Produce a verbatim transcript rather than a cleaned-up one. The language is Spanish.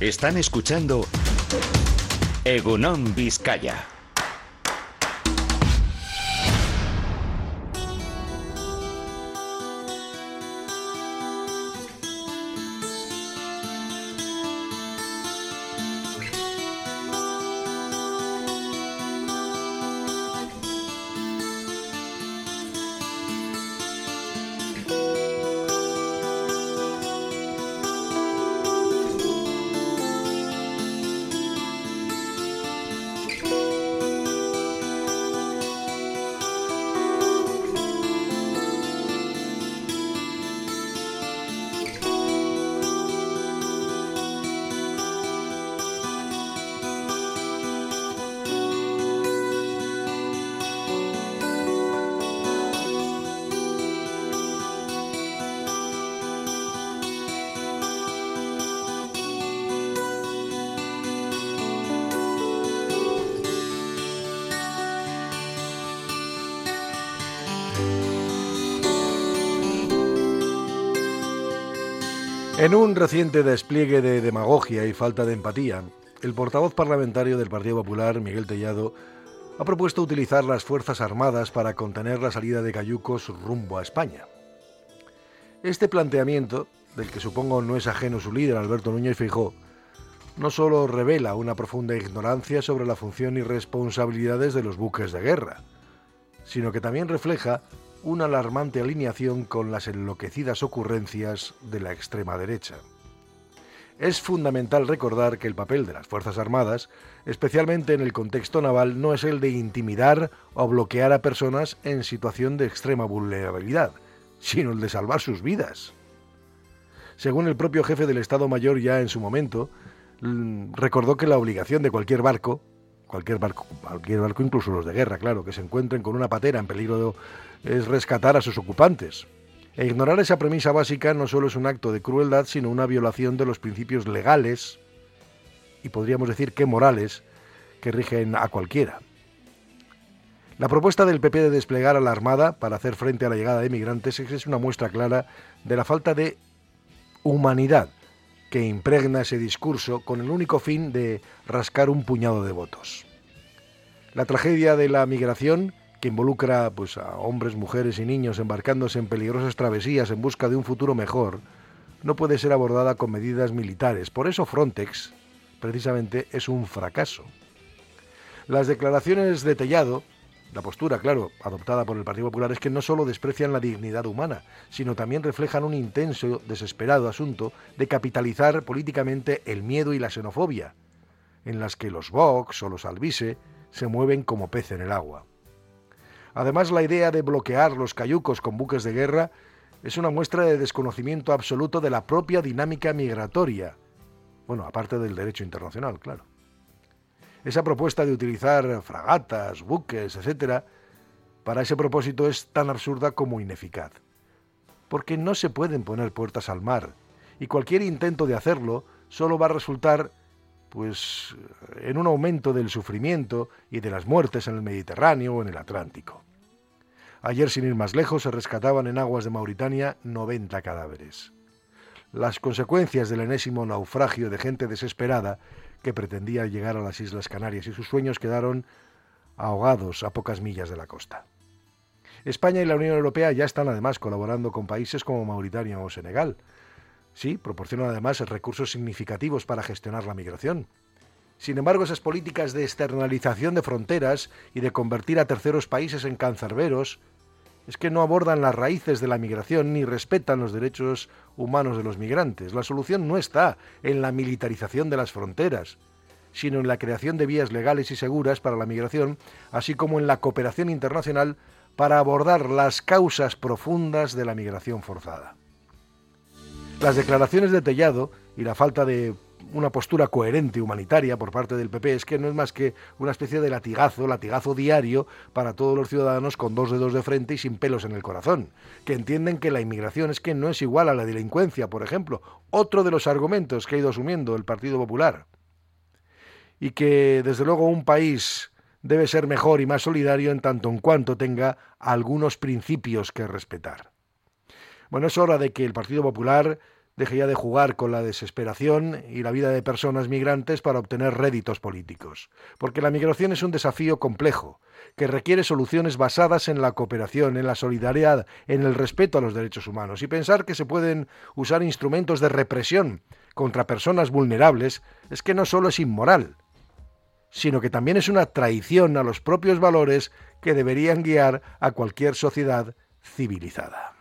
Están escuchando Egunon Vizcaya. En un reciente despliegue de demagogia y falta de empatía, el portavoz parlamentario del Partido Popular, Miguel Tellado, ha propuesto utilizar las Fuerzas Armadas para contener la salida de cayucos rumbo a España. Este planteamiento, del que supongo no es ajeno su líder, Alberto Núñez Feijóo, no solo revela una profunda ignorancia sobre la función y responsabilidades de los buques de guerra, sino que también refleja una alarmante alineación con las enloquecidas ocurrencias de la extrema derecha. Es fundamental recordar que el papel de las Fuerzas Armadas, especialmente en el contexto naval, no es el de intimidar o bloquear a personas en situación de extrema vulnerabilidad, sino el de salvar sus vidas. Según el propio jefe del Estado Mayor ya en su momento, recordó que la obligación de cualquier barco, cualquier barco, cualquier barco, incluso los de guerra, claro, que se encuentren con una patera en peligro de, es rescatar a sus ocupantes. E ignorar esa premisa básica no solo es un acto de crueldad, sino una violación de los principios legales, y podríamos decir que morales, que rigen a cualquiera. La propuesta del P P de desplegar a la Armada para hacer frente a la llegada de migrantes es una muestra clara de la falta de humanidad que impregna ese discurso con el único fin de rascar un puñado de votos. La tragedia de la migración, que involucra pues, a hombres, mujeres y niños embarcándose en peligrosas travesías en busca de un futuro mejor, no puede ser abordada con medidas militares. Por eso Frontex, precisamente, es un fracaso. Las declaraciones de Tellado, la postura, claro, adoptada por el Partido Popular, es que no solo desprecian la dignidad humana, sino también reflejan un intenso, desesperado asunto de capitalizar políticamente el miedo y la xenofobia, en las que los Vox o los Alvise se mueven como pez en el agua. Además, la idea de bloquear los cayucos con buques de guerra es una muestra de desconocimiento absoluto de la propia dinámica migratoria, bueno, aparte del derecho internacional, claro. Esa propuesta de utilizar fragatas, buques, etcétera, para ese propósito es tan absurda como ineficaz. Porque no se pueden poner puertas al mar, y cualquier intento de hacerlo solo va a resultar, pues, en un aumento del sufrimiento y de las muertes en el Mediterráneo o en el Atlántico. Ayer, sin ir más lejos, se rescataban en aguas de Mauritania noventa cadáveres. Las consecuencias del enésimo naufragio de gente desesperada que pretendía llegar a las Islas Canarias y sus sueños quedaron ahogados a pocas millas de la costa. España y la Unión Europea ya están además colaborando con países como Mauritania o Senegal. Sí, proporcionan además recursos significativos para gestionar la migración. Sin embargo, esas políticas de externalización de fronteras y de convertir a terceros países en cancerberos es que no abordan las raíces de la migración ni respetan los derechos humanos de los migrantes. La solución no está en la militarización de las fronteras, sino en la creación de vías legales y seguras para la migración, así como en la cooperación internacional para abordar las causas profundas de la migración forzada. Las declaraciones de Tellado y la falta de una postura coherente humanitaria por parte del P P es que no es más que una especie de latigazo, latigazo diario para todos los ciudadanos con dos dedos de frente y sin pelos en el corazón, que entienden que la inmigración es que no es igual a la delincuencia, por ejemplo, otro de los argumentos que ha ido asumiendo el Partido Popular, y que desde luego un país debe ser mejor y más solidario en tanto en cuanto tenga algunos principios que respetar. Bueno, es hora de que el Partido Popular deje ya de jugar con la desesperación y la vida de personas migrantes para obtener réditos políticos. Porque la migración es un desafío complejo, que requiere soluciones basadas en la cooperación, en la solidaridad, en el respeto a los derechos humanos. Y pensar que se pueden usar instrumentos de represión contra personas vulnerables es que no solo es inmoral, sino que también es una traición a los propios valores que deberían guiar a cualquier sociedad civilizada.